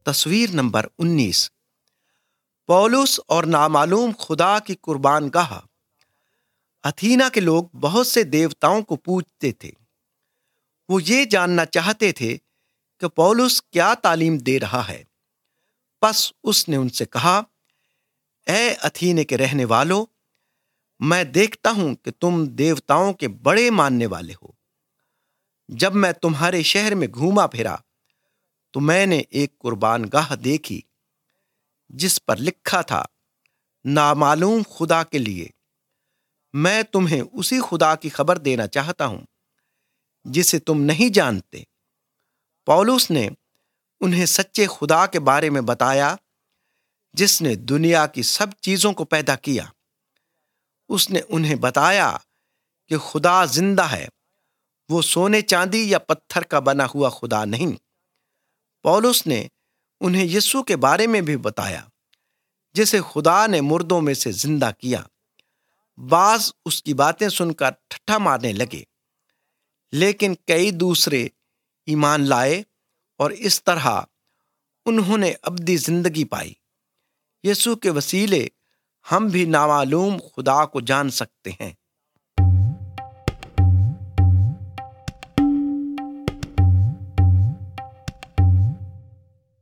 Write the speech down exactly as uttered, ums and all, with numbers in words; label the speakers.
Speaker 1: تصویر نمبر انیس، پولس اور نامعلوم خدا کی قربان گاہ۔ اتھینا کے لوگ بہت سے دیوتاؤں کو پوجتے تھے۔ وہ یہ جاننا چاہتے تھے کہ پولس کیا تعلیم دے رہا ہے۔ پس اس نے ان سے کہا، اے اتھینے کے رہنے والو، میں دیکھتا ہوں کہ تم دیوتاؤں کے بڑے ماننے والے ہو۔ جب میں تمہارے شہر میں گھوما پھرا تو میں نے ایک قربان گاہ دیکھی جس پر لکھا تھا نامعلوم خدا کے لیے۔ میں تمہیں اسی خدا کی خبر دینا چاہتا ہوں جسے تم نہیں جانتے۔ پولس نے انہیں سچے خدا کے بارے میں بتایا جس نے دنیا کی سب چیزوں کو پیدا کیا۔ اس نے انہیں بتایا کہ خدا زندہ ہے، وہ سونے چاندی یا پتھر کا بنا ہوا خدا نہیں۔ پولس نے انہیں یسوع کے بارے میں بھی بتایا جسے خدا نے مردوں میں سے زندہ کیا۔ بعض اس کی باتیں سن کر ٹھٹھا مارنے لگے، لیکن کئی دوسرے ایمان لائے اور اس طرح انہوں نے ابدی زندگی پائی۔ یسوع کے وسیلے ہم بھی نامعلوم خدا کو جان سکتے ہیں۔